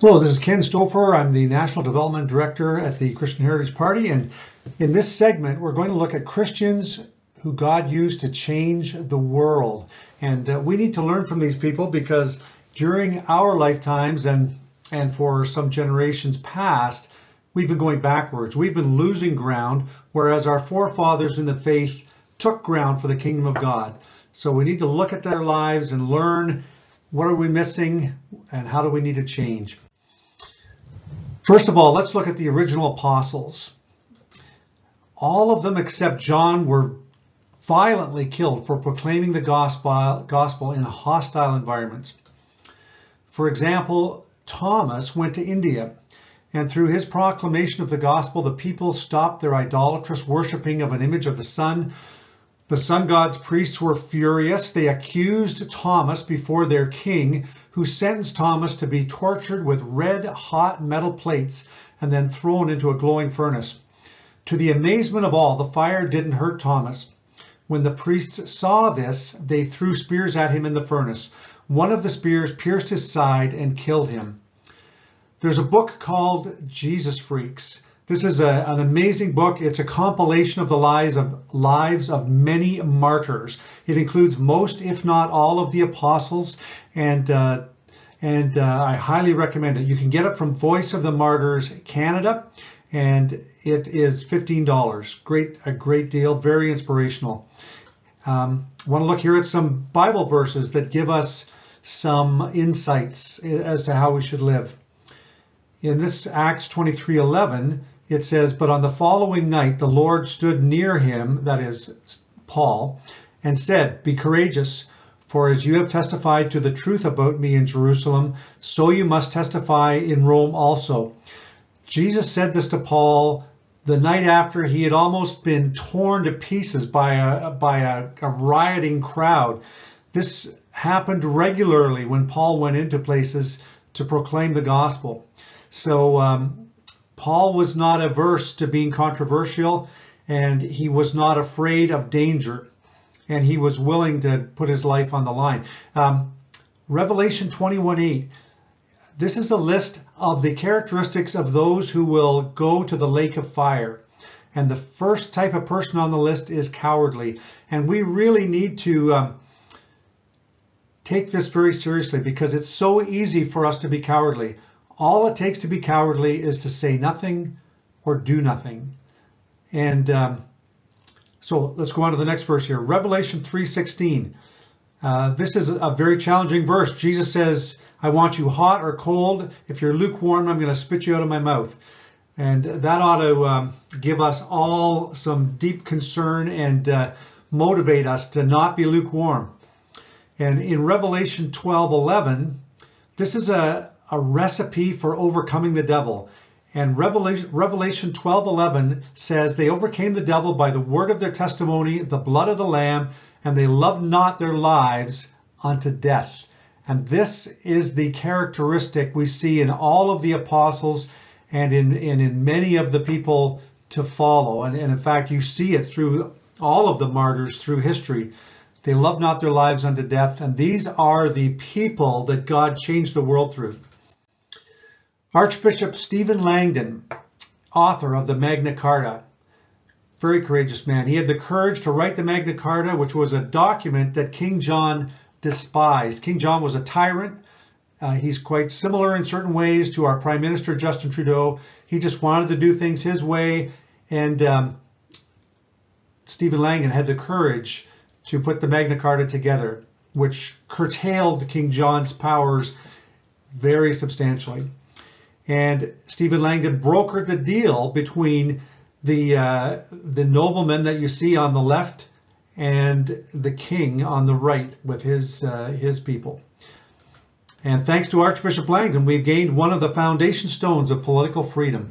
Hello, this is Ken Stouffer. I'm the National Development Director at the Christian Heritage Party, and in this segment we're going to look at Christians who God used to change the world. And we need to learn from these people because during our lifetimes and for some generations past, we've been going backwards. We've been losing ground, whereas our forefathers in the faith took ground for the kingdom of God. So we need to look at their lives and learn what are we missing and how do we need to change. First of all, let's look at the original apostles. All of them except John were violently killed for proclaiming the gospel in hostile environments. For example, Thomas went to India, and through his proclamation of the gospel, the people stopped their idolatrous worshiping of an image of the sun. The sun god's priests were furious. They accused Thomas before their king, who sentenced Thomas to be tortured with red-hot metal plates and then thrown into a glowing furnace. To the amazement of all, the fire didn't hurt Thomas. When the priests saw this, they threw spears at him in the furnace. One of the spears pierced his side and killed him. There's a book called Jesus Freaks. This is an amazing book. It's a compilation of the lives of many martyrs. It includes most, if not all, of the apostles, and I highly recommend it. You can get it from Voice of the Martyrs Canada, and it is $15. A great deal, very inspirational. Want to look here at some Bible verses that give us some insights as to how we should live. In this Acts 23:11, it says, "But on the following night the Lord stood near him," that is Paul, "and said, 'Be courageous, for as you have testified to the truth about me in Jerusalem, so you must testify in Rome also.'" Jesus said this to Paul the night after he had almost been torn to pieces by a rioting crowd. This happened regularly when Paul went into places to proclaim the gospel. So Paul was not averse to being controversial, and he was not afraid of danger, and he was willing to put his life on the line. Revelation 21:8. This is a list of the characteristics of those who will go to the lake of fire. And the first type of person on the list is cowardly. And we really need to take this very seriously because it's so easy for us to be cowardly. All it takes to be cowardly is to say nothing or do nothing. And so let's go on to the next verse here. Revelation 3:16. This is a very challenging verse. Jesus says, "I want you hot or cold. If you're lukewarm, I'm going to spit you out of my mouth." And that ought to give us all some deep concern and motivate us to not be lukewarm. And in Revelation 12:11, this is a recipe for overcoming the devil. And Revelation 12:11 says, "They overcame the devil by the word of their testimony, the blood of the Lamb, and they loved not their lives unto death." And this is the characteristic we see in all of the apostles and in many of the people to follow. And in fact, you see it through all of the martyrs through history. They loved not their lives unto death. And these are the people that God changed the world through. Archbishop Stephen Langdon, author of the Magna Carta, very courageous man. He had the courage to write the Magna Carta, which was a document that King John despised. King John was a tyrant. He's quite similar in certain ways to our Prime Minister Justin Trudeau. He just wanted to do things his way, and Stephen Langdon had the courage to put the Magna Carta together, which curtailed King John's powers very substantially. And Stephen Langdon brokered the deal between the nobleman that you see on the left and the king on the right with his people. And thanks to Archbishop Langdon, we've gained one of the foundation stones of political freedom.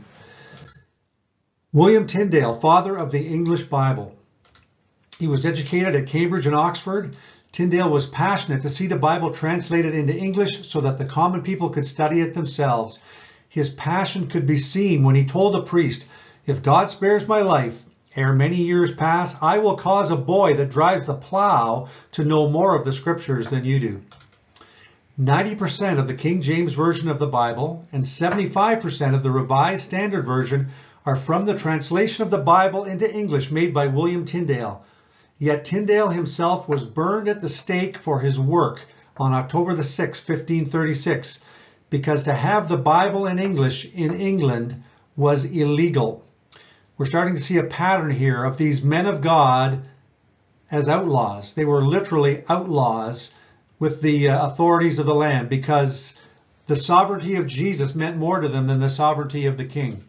William Tyndale, father of the English Bible. He was educated at Cambridge and Oxford. Tyndale was passionate to see the Bible translated into English so that the common people could study it themselves. His passion could be seen when he told a priest, "If God spares my life, ere many years pass, I will cause a boy that drives the plow to know more of the scriptures than you do." 90% of the King James Version of the Bible and 75% of the Revised Standard Version are from the translation of the Bible into English made by William Tyndale. Yet Tyndale himself was burned at the stake for his work on October the 6th, 1536, because to have the Bible in English in England was illegal. We're starting to see a pattern here of these men of God as outlaws. They were literally outlaws with the authorities of the land because the sovereignty of Jesus meant more to them than the sovereignty of the king.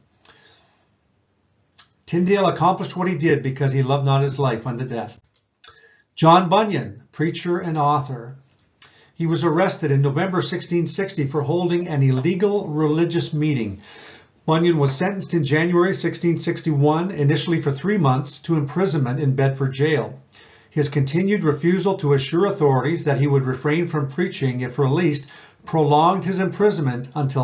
Tyndale accomplished what he did because he loved not his life unto death. John Bunyan, preacher and author. He was arrested in November 1660 for holding an illegal religious meeting. Bunyan was sentenced in January 1661, initially for 3 months, to imprisonment in Bedford jail. His continued refusal to assure authorities that he would refrain from preaching if released prolonged his imprisonment until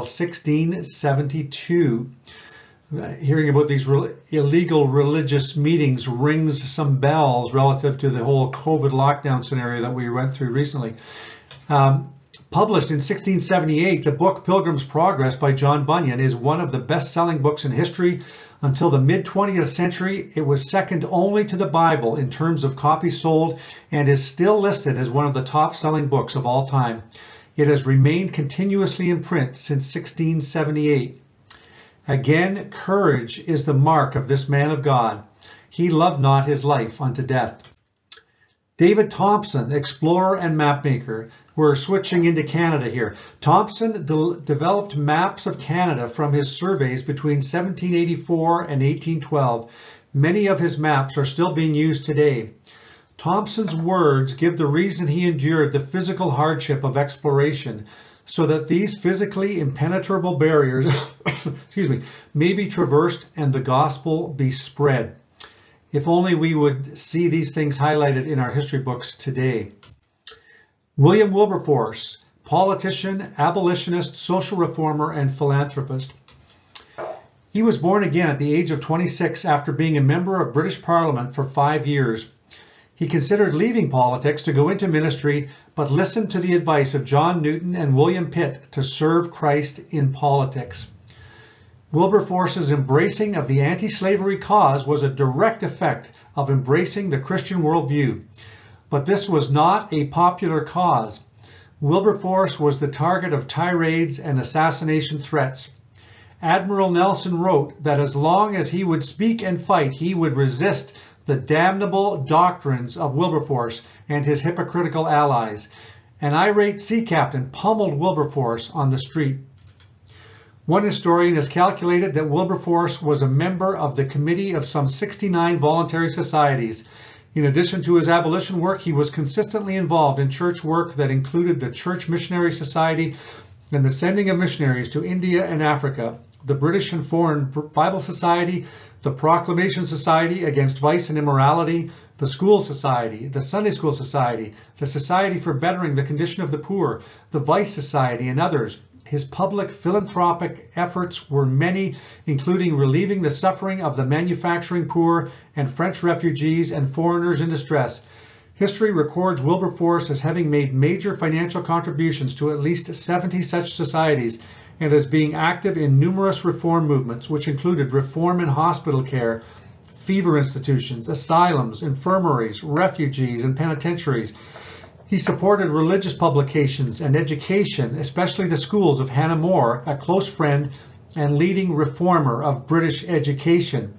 1672. Hearing about these illegal religious meetings rings some bells relative to the whole COVID lockdown scenario that we went through recently. Published in 1678, the book Pilgrim's Progress by John Bunyan is one of the best-selling books in history. Until the mid-20th century, it was second only to the Bible in terms of copies sold and is still listed as one of the top-selling books of all time. It has remained continuously in print since 1678. Again, courage is the mark of this man of God. He loved not his life unto death. David Thompson, explorer and mapmaker. We're switching into Canada here. Thompson developed maps of Canada from his surveys between 1784 and 1812. Many of his maps are still being used today. Thompson's words give the reason he endured the physical hardship of exploration, so that these physically impenetrable barriers may be traversed and the gospel be spread. If only we would see these things highlighted in our history books today. William Wilberforce, politician, abolitionist, social reformer, and philanthropist. He was born again at the age of 26 after being a member of British Parliament for 5 years. He considered leaving politics to go into ministry, but listened to the advice of John Newton and William Pitt to serve Christ in politics. Wilberforce's embracing of the anti-slavery cause was a direct effect of embracing the Christian worldview. But this was not a popular cause. Wilberforce was the target of tirades and assassination threats. Admiral Nelson wrote that as long as he would speak and fight, he would resist the damnable doctrines of Wilberforce and his hypocritical allies. An irate sea captain pummeled Wilberforce on the street. One historian has calculated that Wilberforce was a member of the committee of some 69 voluntary societies. In addition to his abolition work, he was consistently involved in church work that included the Church Missionary Society and the sending of missionaries to India and Africa, the British and Foreign Bible Society, the Proclamation Society Against Vice and Immorality, the School Society, the Sunday School Society, the Society for Bettering the Condition of the Poor, the Vice Society, and others. His public philanthropic efforts were many, including relieving the suffering of the manufacturing poor and French refugees and foreigners in distress. History records Wilberforce as having made major financial contributions to at least 70 such societies and as being active in numerous reform movements, which included reform in hospital care, fever institutions, asylums, infirmaries, refugees, and penitentiaries. He supported religious publications and education, especially the schools of Hannah More, a close friend and leading reformer of British education.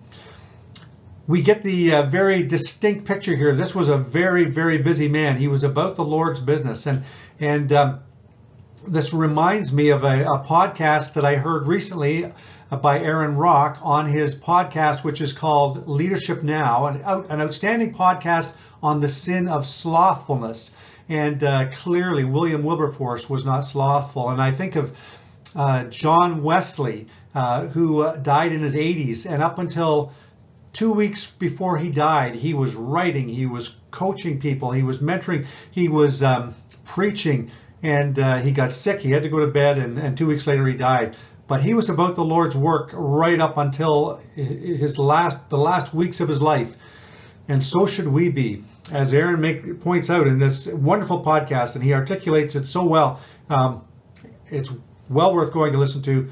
We get the very distinct picture here. This was a very, very busy man. He was about the Lord's business. And this reminds me of a podcast that I heard recently by Aaron Rock on his podcast, which is called Leadership Now, an outstanding podcast on the sin of slothfulness. And clearly, William Wilberforce was not slothful. And I think of John Wesley, who died in his 80s. And up until 2 weeks before he died, he was writing, he was coaching people, he was mentoring, he was preaching. And he got sick. He had to go to bed. And 2 weeks later, he died. But he was about the Lord's work right up until the last weeks of his life. And so should we be. As Aaron points out in this wonderful podcast, and he articulates it so well, It's well worth going to listen to.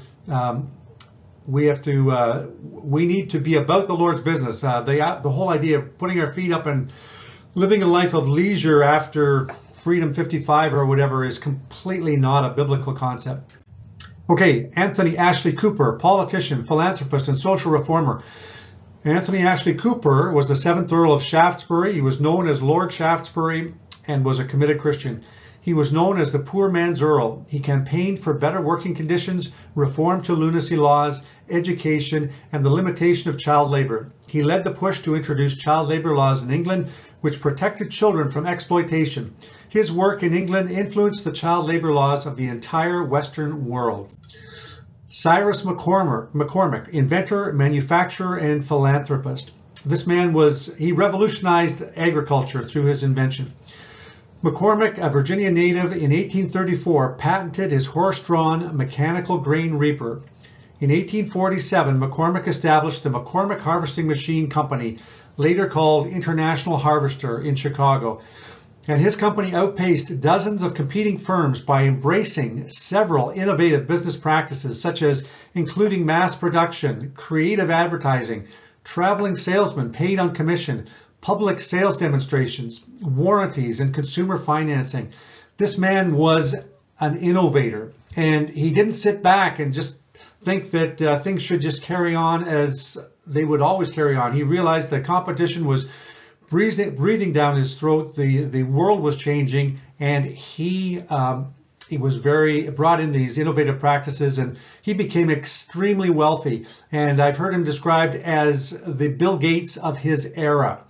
We need to be about the Lord's business. The whole idea of putting our feet up and living a life of leisure after Freedom 55 or whatever is completely not a biblical concept. Okay, Anthony Ashley Cooper, politician, philanthropist, and social reformer. Anthony Ashley Cooper was the 7th Earl of Shaftesbury. He was known as Lord Shaftesbury and was a committed Christian. He was known as the poor man's Earl. He campaigned for better working conditions, reform to lunacy laws, education, and the limitation of child labor. He led the push to introduce child labor laws in England, which protected children from exploitation. His work in England influenced the child labor laws of the entire Western world. Cyrus McCormick, inventor, manufacturer, and philanthropist. This man he revolutionized agriculture through his invention. McCormick, a Virginia native, in 1834 patented his horse-drawn mechanical grain reaper. In 1847, McCormick established the McCormick Harvesting Machine Company, later called International Harvester, in Chicago. And his company outpaced dozens of competing firms by embracing several innovative business practices, such as including mass production, creative advertising, traveling salesmen paid on commission, public sales demonstrations, warranties, and consumer financing. This man was an innovator, and he didn't sit back and just think that things should just carry on as they would always carry on. He realized that competition was breathing down his throat. The world was changing, and he was brought in these innovative practices, and he became extremely wealthy. And I've heard him described as the Bill Gates of his era.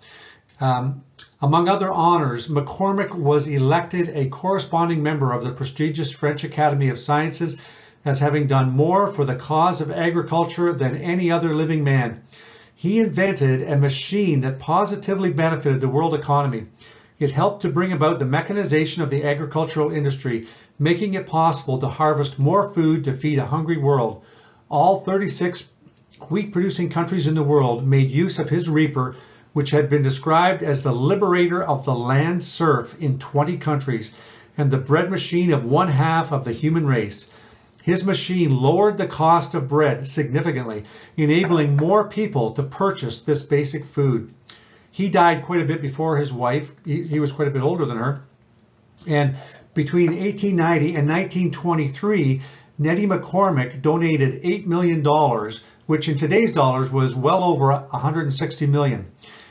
Among other honors, McCormick was elected a corresponding member of the prestigious French Academy of Sciences as having done more for the cause of agriculture than any other living man. He invented a machine that positively benefited the world economy. It helped to bring about the mechanization of the agricultural industry, making it possible to harvest more food to feed a hungry world. All 36 wheat-producing countries in the world made use of his reaper, which had been described as the liberator of the land serf in 20 countries, and the bread machine of 1/2 of the human race. His machine lowered the cost of bread significantly, enabling more people to purchase this basic food. He died quite a bit before his wife. He was quite a bit older than her. And between 1890 and 1923, Nettie McCormick donated $8 million, which in today's dollars was well over $160 million.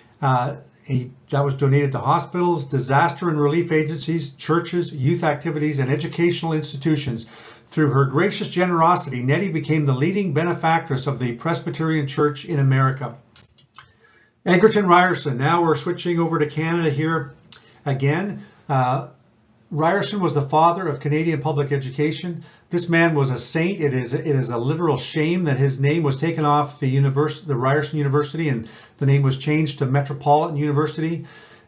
That was donated to hospitals, disaster and relief agencies, churches, youth activities, and educational institutions. Through her gracious generosity, Nettie became the leading benefactress of the Presbyterian Church in America. Egerton Ryerson. Now we're switching over to Canada here again. Ryerson was the father of Canadian public education. This man was a saint. It is a literal shame that his name was taken off the Ryerson University, and the name was changed to Metropolitan University.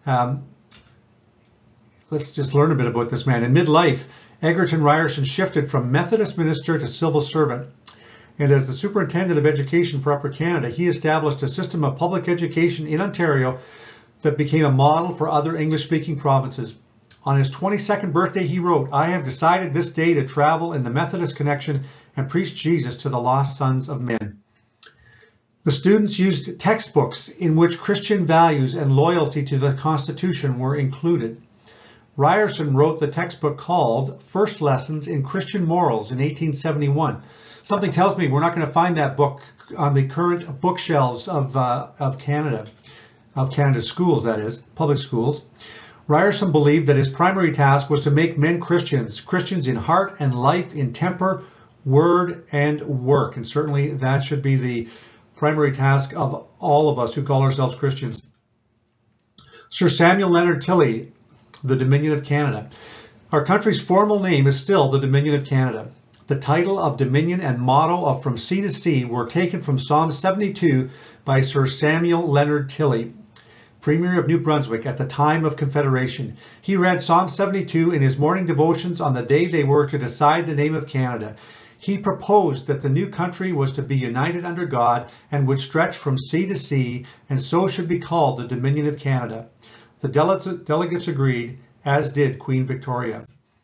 Let's just learn a bit about this man. In midlife, Egerton Ryerson shifted from Methodist minister to civil servant. And as the Superintendent of Education for Upper Canada, he established a system of public education in Ontario that became a model for other English-speaking provinces. On his 22nd birthday, he wrote, "I have decided this day to travel in the Methodist connection and preach Jesus to the lost sons of men." The students used textbooks in which Christian values and loyalty to the Constitution were included. Ryerson wrote the textbook called First Lessons in Christian Morals in 1871. Something tells me we're not going to find that book on the current bookshelves of Canada, of Canada's schools, that is, public schools. Ryerson believed that his primary task was to make men Christians, Christians in heart and life, in temper, word, and work. And certainly that should be the primary task of all of us who call ourselves Christians. Sir Samuel Leonard Tilley, the Dominion of Canada. Our country's formal name is still the Dominion of Canada. The title of Dominion and motto of From Sea to Sea were taken from Psalm 72 by Sir Samuel Leonard Tilley, Premier of New Brunswick at the time of Confederation. He read Psalm 72 in his morning devotions on the day they were to decide the name of Canada. He proposed that the new country was to be united under God and would stretch from sea to sea, and so should be called the Dominion of Canada. The delegates agreed, as did Queen Victoria.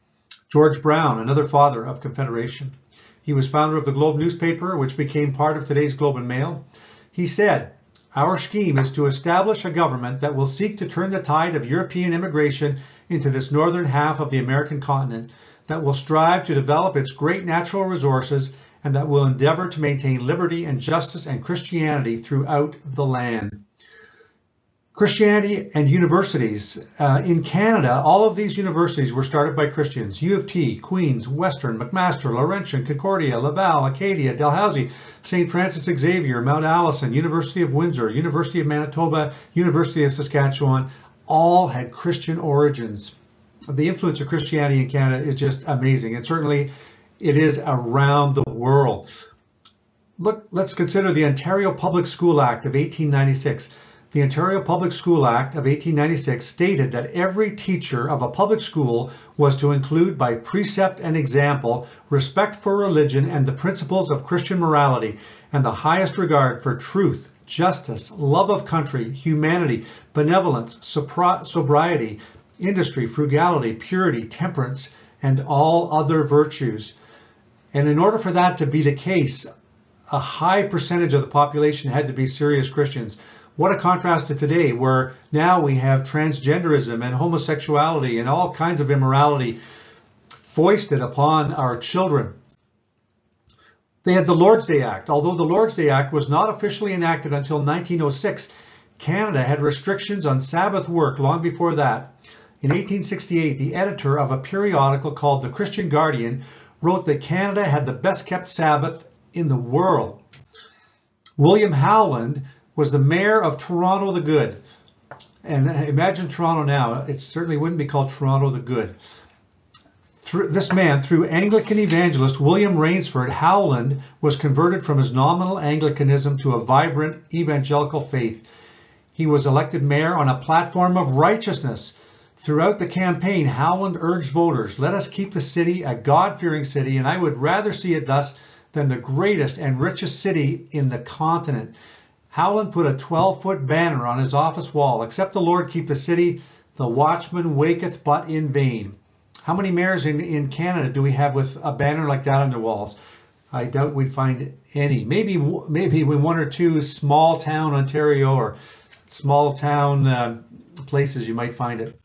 George Brown, another father of Confederation. He was founder of the Globe newspaper, which became part of today's Globe and Mail. He said, "Our scheme is to establish a government that will seek to turn the tide of European immigration into this northern half of the American continent, that will strive to develop its great natural resources, and that will endeavor to maintain liberty and justice and Christianity throughout the land." Christianity and universities. In Canada, all of these universities were started by Christians. U of T, Queen's, Western, McMaster, Laurentian, Concordia, Laval, Acadia, Dalhousie, St. Francis Xavier, Mount Allison, University of Windsor, University of Manitoba, University of Saskatchewan, all had Christian origins. The influence of Christianity in Canada is just amazing, and certainly it is around the world. Look, let's consider the Ontario Public School Act of 1896. The Ontario Public School Act of 1896 stated that every teacher of a public school was to include by precept and example respect for religion and the principles of Christian morality, and the highest regard for truth, justice, love of country, humanity, benevolence, sobriety, industry, frugality, purity, temperance, and all other virtues. And in order for that to be the case, a high percentage of the population had to be serious Christians. What a contrast to today, where now we have transgenderism and homosexuality and all kinds of immorality foisted upon our children. They had the Lord's Day Act. Although the Lord's Day Act was not officially enacted until 1906, Canada had restrictions on Sabbath work long before that. In 1868, the editor of a periodical called The Christian Guardian wrote that Canada had the best kept Sabbath in the world. William Howland was the mayor of Toronto the Good. And imagine Toronto now. It certainly wouldn't be called Toronto the Good. This man, through Anglican evangelist William Rainsford, Howland was converted from his nominal Anglicanism to a vibrant evangelical faith. He was elected mayor on a platform of righteousness. Throughout the campaign, Howland urged voters, "Let us keep the city a God-fearing city, and I would rather see it thus than the greatest and richest city in the continent." Howland put a 12-foot banner on his office wall, "Except the Lord keep the city, the watchman waketh but in vain." How many mayors in Canada do we have with a banner like that on their walls? I doubt we'd find any. Maybe one or two small town Ontario or small town places you might find it.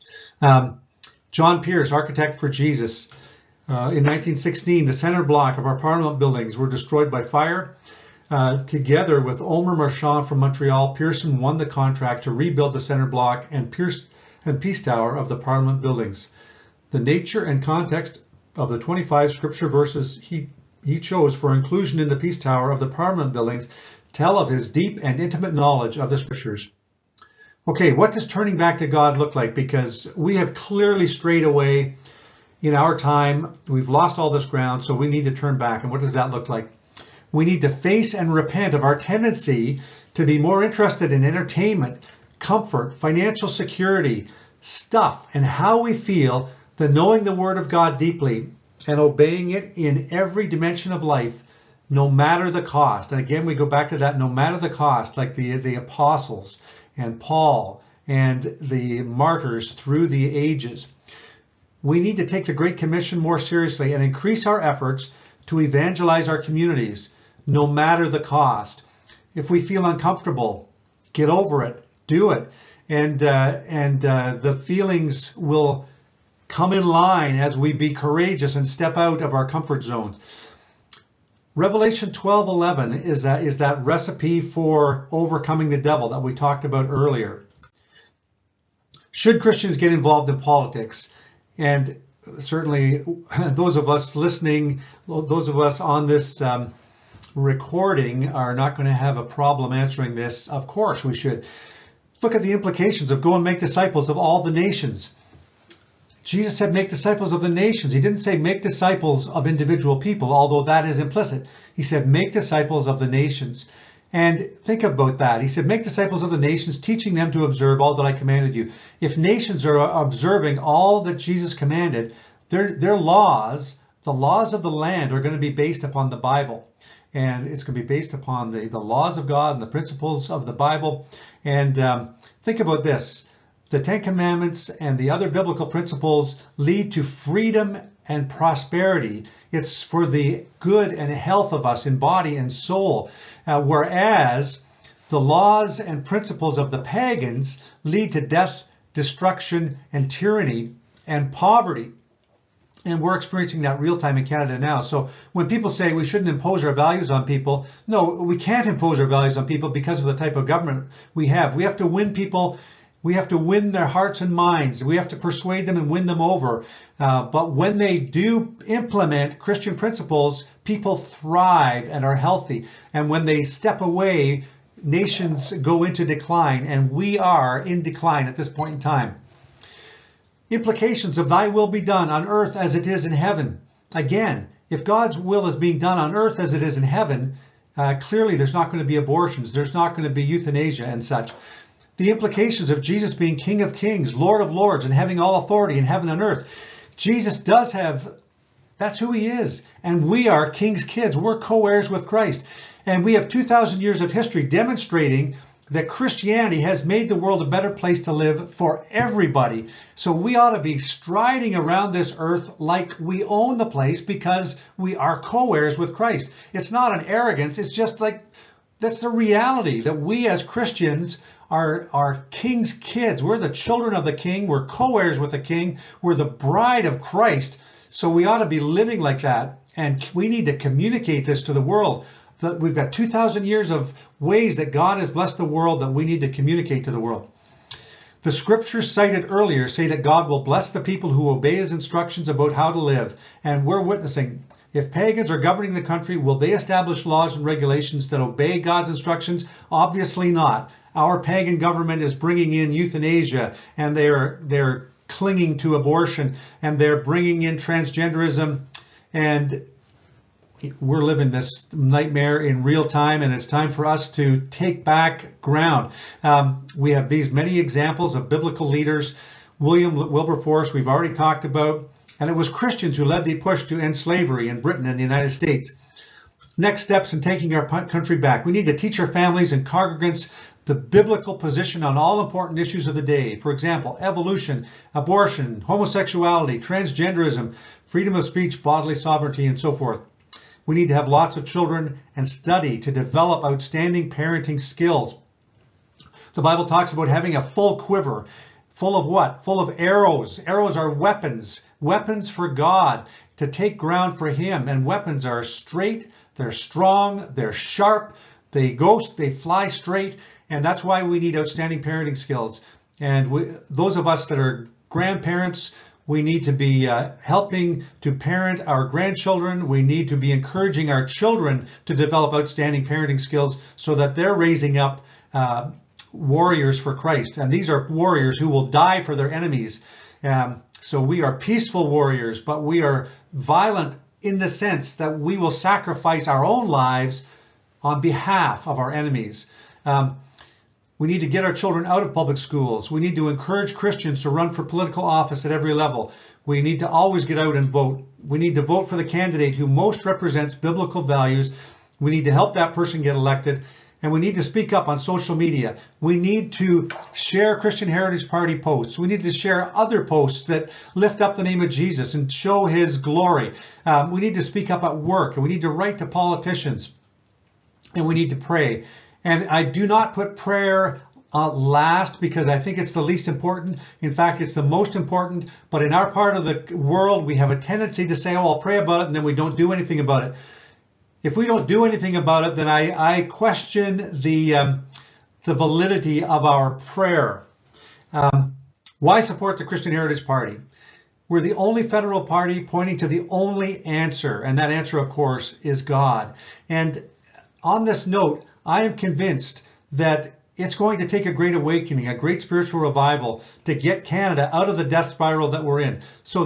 John Pierce, Architect for Jesus. In 1916, the center block of our Parliament buildings were destroyed by fire. Together with Omer Marchand from Montreal, Pearson won the contract to rebuild the center block and Peace Tower of the Parliament buildings. The nature and context of the 25 scripture verses he chose for inclusion in the Peace Tower of the Parliament buildings tell of his deep and intimate knowledge of the scriptures. Okay, what does turning back to God look like? Because we have clearly strayed away in our time. We've lost all this ground, so we need to turn back. And what does that look like? We need to face and repent of our tendency to be more interested in entertainment, comfort, financial security, stuff, and how we feel than knowing the Word of God deeply and obeying it in every dimension of life, no matter the cost. And again, we go back to that, no matter the cost, like the apostles and Paul and the martyrs through the ages. We need to take the Great Commission more seriously and increase our efforts to evangelize our communities, no matter the cost. If we feel uncomfortable, get over it, do it, and the feelings will come in line as we be courageous and step out of our comfort zones. Revelation 12:11 is that recipe for overcoming the devil that we talked about earlier. Should Christians get involved in politics? And certainly those of us listening, those of us on this recording are not going to have a problem answering this. Of course we should. Look at the implications of go and make disciples of all the nations. Jesus said make disciples of the nations. He didn't say make disciples of individual people, although that is implicit. He said make disciples of the nations. And think about that. He said make disciples of the nations, teaching them to observe all that I commanded you. If nations are observing all that Jesus commanded, their laws, the laws of the land, are going to be based upon the Bible. And it's going to be based upon the laws of God and the principles of the Bible. And think about this. The Ten Commandments and the other biblical principles lead to freedom and prosperity. It's for the good and health of us in body and soul. Whereas the laws and principles of the pagans lead to death, destruction, and tyranny and poverty. And we're experiencing that real time in Canada now. So when people say we shouldn't impose our values on people, no, we can't impose our values on people because of the type of government we have. We have to win people. We have to win their hearts and minds. We have to persuade them and win them over. But when they do implement Christian principles, people thrive and are healthy. And when they step away, nations go into decline. And we are in decline at this point in time. Implications of thy will be done on earth as it is in heaven. Again, if God's will is being done on earth as it is in heaven, clearly there's not going to be abortions. There's not going to be euthanasia and such. The implications of Jesus being King of Kings, Lord of Lords, and having all authority in heaven and earth. Jesus does have, that's who he is. And we are King's kids. We're co-heirs with Christ. And we have 2,000 years of history demonstrating that Christianity has made the world a better place to live for everybody. So we ought to be striding around this earth like we own the place because we are co-heirs with Christ. It's not an arrogance. It's just like, that's the reality that we as Christians are King's kids. We're the children of the King. We're co-heirs with the King. We're the bride of Christ. So we ought to be living like that. And we need to communicate this to the world. We've got 2,000 years of ways that God has blessed the world that we need to communicate to the world. The scriptures cited earlier say that God will bless the people who obey his instructions about how to live. And we're witnessing, if pagans are governing the country, will they establish laws and regulations that obey God's instructions? Obviously not. Our pagan government is bringing in euthanasia, and they're clinging to abortion, and they're bringing in transgenderism, and we're living this nightmare in real time, and it's time for us to take back ground. We have these many examples of biblical leaders. William Wilberforce, we've already talked about, and it was Christians who led the push to end slavery in Britain and the United States. Next steps in taking our country back. We need to teach our families and congregants the biblical position on all important issues of the day. For example, evolution, abortion, homosexuality, transgenderism, freedom of speech, bodily sovereignty, and so forth. We need to have lots of children and study to develop outstanding parenting skills. The Bible talks about having a full quiver. Full of what? Full of arrows. Arrows are weapons. Weapons for God to take ground for him. And weapons are straight, they're strong, they're sharp, they fly straight. And that's why we need outstanding parenting skills. And those of us that are grandparents, we need to be helping to parent our grandchildren. We need to be encouraging our children to develop outstanding parenting skills so that they're raising up warriors for Christ. And these are warriors who will die for their enemies. So we are peaceful warriors, but we are violent in the sense that we will sacrifice our own lives on behalf of our enemies. We need to get our children out of public schools. We need to encourage Christians to run for political office at every level. We need to always get out and vote. We need to vote for the candidate who most represents biblical values. We need to help that person get elected. And we need to speak up on social media. We need to share Christian Heritage Party posts. We need to share other posts that lift up the name of Jesus and show his glory. We need to speak up at work, and we need to write to politicians. And we need to pray. And I do not put prayer last because I think it's the least important. In fact, it's the most important. But in our part of the world, we have a tendency to say, oh, I'll pray about it, and then we don't do anything about it. If we don't do anything about it, then I question the validity of our prayer. Why support the Christian Heritage Party? We're the only federal party pointing to the only answer, and that answer, of course, is God. And on this note, I am convinced that it's going to take a great awakening, a great spiritual revival to get Canada out of the death spiral that we're in. So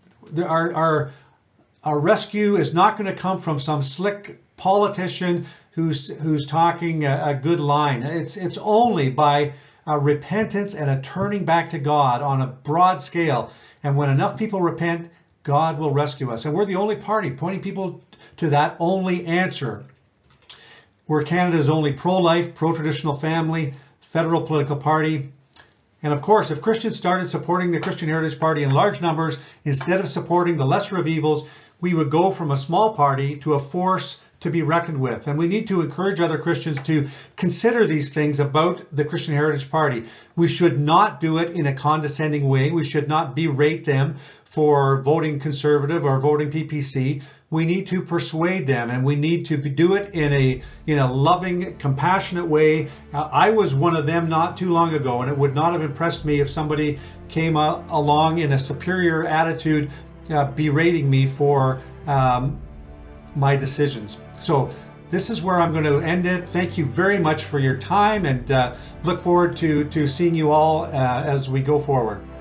our rescue is not going to come from some slick politician who's talking a good line. It's only by repentance and a turning back to God on a broad scale. And when enough people repent, God will rescue us. And we're the only party pointing people to that only answer. We're Canada's only pro-life, pro-traditional family, federal political party. And of course, if Christians started supporting the Christian Heritage Party in large numbers, instead of supporting the lesser of evils, we would go from a small party to a force to be reckoned with. And we need to encourage other Christians to consider these things about the Christian Heritage Party. We should not do it in a condescending way. We should not berate them for voting Conservative or voting PPC. We need to persuade them, and we need to do it in a loving, compassionate way. I was one of them not too long ago, and it would not have impressed me if somebody came along in a superior attitude berating me for my decisions. So this is where I'm going to end it. Thank you very much for your time, and look forward to seeing you all as we go forward.